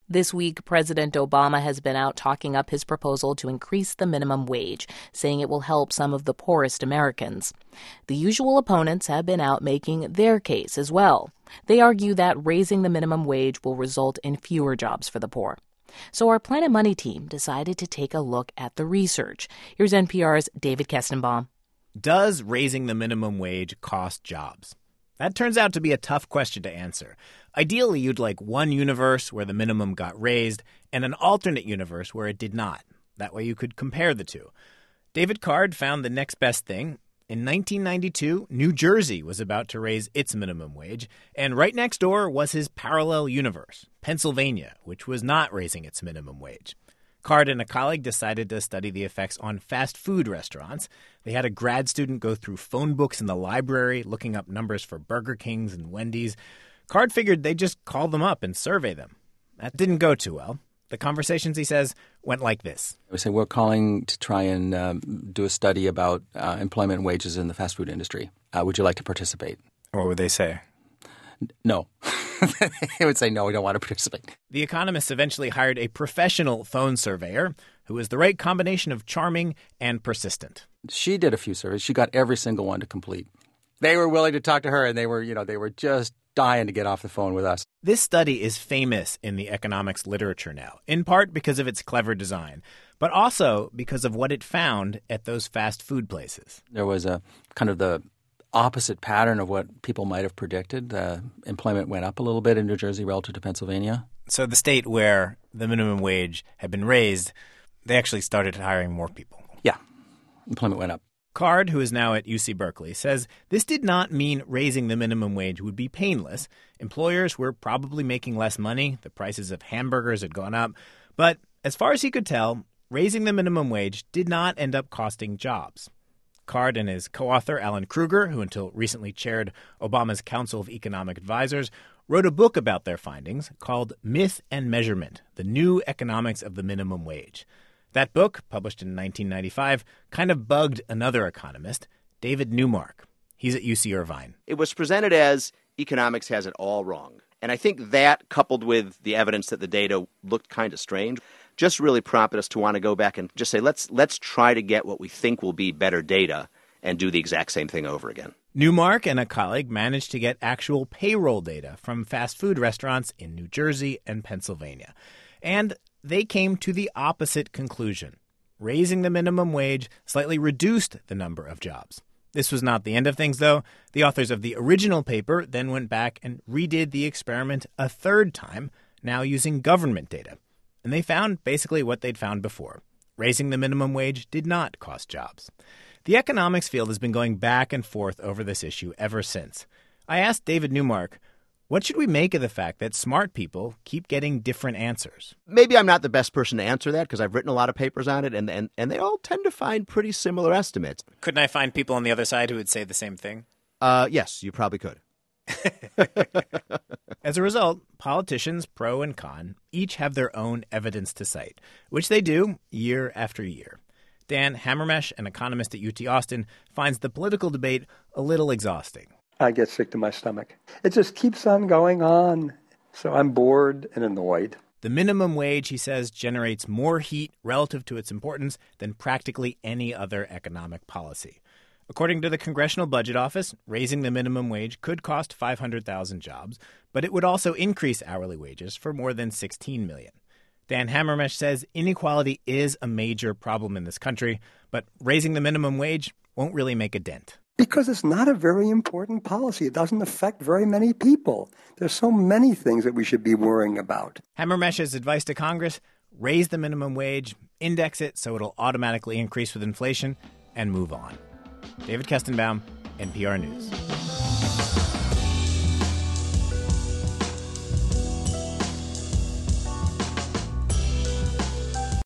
This week, President Obama has been out talking up his proposal to increase the minimum wage, saying it will help some of the poorest Americans. The usual opponents have been out making their case as well. They argue that raising the minimum wage will result in fewer jobs for the poor. So our Planet Money team decided to take a look at the research. Here's NPR's David Kestenbaum. Does raising the minimum wage cost jobs? That turns out to be a tough question to answer. Ideally, you'd like one universe where the minimum got raised and an alternate universe where it did not. That way you could compare the two. David Card found the next best thing. In 1992, New Jersey was about to raise its minimum wage, and right next door was his parallel universe, Pennsylvania, which was not raising its minimum wage. Card and a colleague decided to study the effects on fast food restaurants. They had a grad student go through phone books in the library, looking up numbers for Burger Kings and Wendy's. Card figured they'd just call them up and survey them. That didn't go too well. The conversations, he says, went like this. We say we're calling to try and do a study about employment and wages in the fast food industry. Would you like to participate? What would they say? No. They would say, no, we don't want to participate. The economists eventually hired a professional phone surveyor who was the right combination of charming and persistent. She did a few surveys. She got every single one to complete. They were willing to talk to her, and they were just dying to get off the phone with us. This study is famous in the economics literature now, in part because of its clever design, but also because of what it found at those fast food places. There was a kind of the opposite pattern of what people might have predicted. Employment went up a little bit in New Jersey relative to Pennsylvania. So the state where the minimum wage had been raised, they actually started hiring more people. Yeah. Employment went up. Card, who is now at UC Berkeley, says this did not mean raising the minimum wage would be painless. Employers were probably making less money. The prices of hamburgers had gone up. But as far as he could tell, raising the minimum wage did not end up costing jobs. Card and his co-author, Alan Krueger, who until recently chaired Obama's Council of Economic Advisors, wrote a book about their findings called Myth and Measurement: The New Economics of the Minimum Wage. That book, published in 1995, kind of bugged another economist, David Neumark. He's at UC Irvine. It was presented as economics has it all wrong. And I think that, coupled with the evidence that the data looked kind of strange, just really prompted us to want to go back and just say, let's try to get what we think will be better data and do the exact same thing over again. Neumark and a colleague managed to get actual payroll data from fast food restaurants in New Jersey and Pennsylvania. And they came to the opposite conclusion. Raising the minimum wage slightly reduced the number of jobs. This was not the end of things, though. The authors of the original paper then went back and redid the experiment a third time, now using government data. And they found basically what they'd found before. Raising the minimum wage did not cost jobs. The economics field has been going back and forth over this issue ever since. I asked David Neumark, what should we make of the fact that smart people keep getting different answers? Maybe I'm not the best person to answer that because I've written a lot of papers on it, and they all tend to find pretty similar estimates. Couldn't I find people on the other side who would say the same thing? Yes, you probably could. As a result, politicians, pro and con, each have their own evidence to cite, which they do year after year. Dan Hammermesh, an economist at UT Austin, finds the political debate a little exhausting. I get sick to my stomach. It just keeps on going on. So I'm bored and annoyed. The minimum wage, he says, generates more heat relative to its importance than practically any other economic policy. According to the Congressional Budget Office, raising the minimum wage could cost 500,000 jobs, but it would also increase hourly wages for more than 16 million. Dan Hammermesh says inequality is a major problem in this country, but raising the minimum wage won't really make a dent. Because it's not a very important policy. It doesn't affect very many people. There's so many things that we should be worrying about. Hammermesh's advice to Congress, raise the minimum wage, index it so it'll automatically increase with inflation, and move on. David Kestenbaum, NPR News.